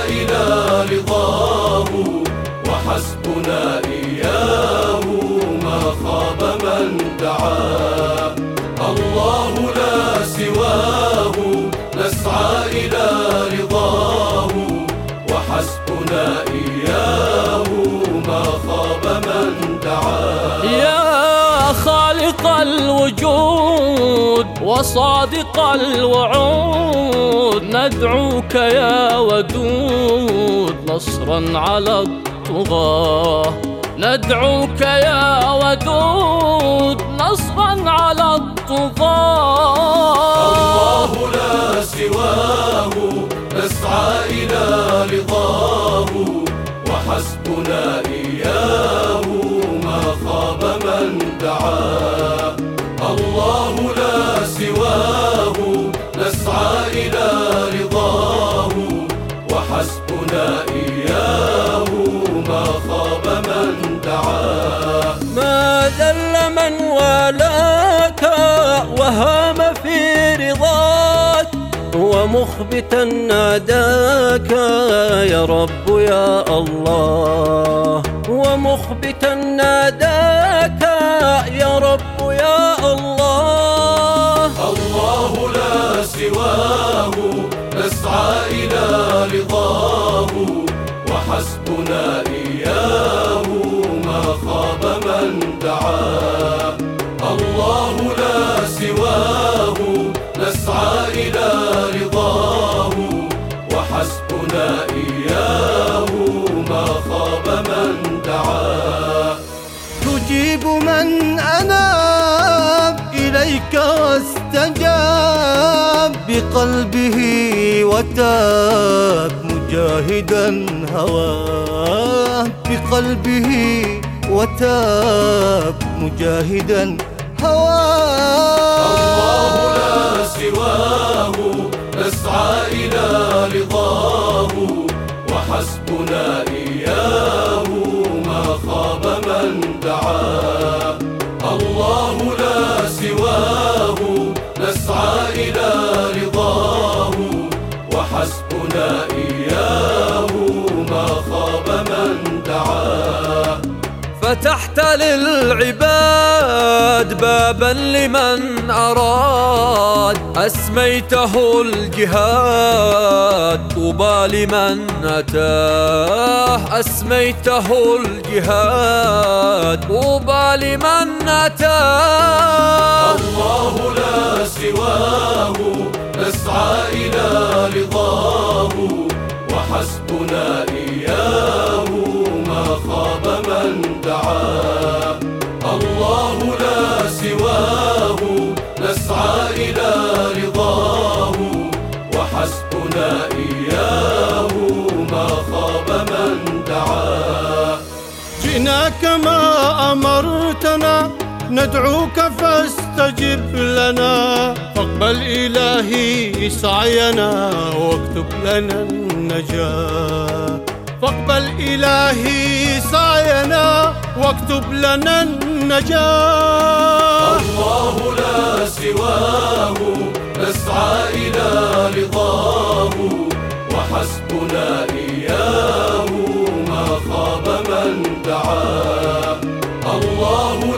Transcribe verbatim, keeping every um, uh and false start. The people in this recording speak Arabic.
إلى رضاه وحسبنا إياه ما خاب من دعا. الله لا سواه نسعى إلى رضاه وحسبنا إياه ما خاب من دعا. يا خالق الوجود وصادق الوعود ندعوك يا ودود نصرا على الطغاة. ندعوك يا ودود نصرا على الطغاة. الله لا سواه نسعى إلى رضاه وحسبنا إياه ما خاب من دعا. الله لا سواه نسعى إلى رضاه وحسبنا إياه ما خاب من دعا. ما ذل من والاك وهام في رضاك ومخبتا ناداك يا رب يا الله. ومخبتا ناداك يا رب يا الله. الله لا سواه نسعى إلى رضاه وحسبنا إياه ما خاب من دعا. الله لا سواه نسعى إلى رضاه وحسبنا إياه ما خاب من دعا. تجيب من أناب إليك واستجاب بقلبه وتاب مجاهدا هواه. بقلبه وتاب مجاهدا هواه. الله لا سواه نسعى إلى رضاه وحسبنا إياه ما خاب من دعا. الله لا سواه نسعى إلى رضاه وحسبنا إياه ما خاب من دعا. فتحت للعباد بابا لمن أراد أسميته الجهاد طوبى لمن أتاه. أسميته الجهاد طوبى لمن أتاه. الله لا سواه نسعى إلى رضاه وحسبنا إياه ما خاب من دعا. الله لا سواه نسعى إلى رضاه وحسبنا إياه ما خاب من دعا. جئناك ما أمرتنا ندعوك فاستجب لنا. فاقبل إلهي سعينا واكتب لنا النجاة. فاقبل إلهي سعينا واكتب لنا النجاة. الله لا سواه نسعى إلى رضاه وحسبنا إياه ما خاب من دعا. الله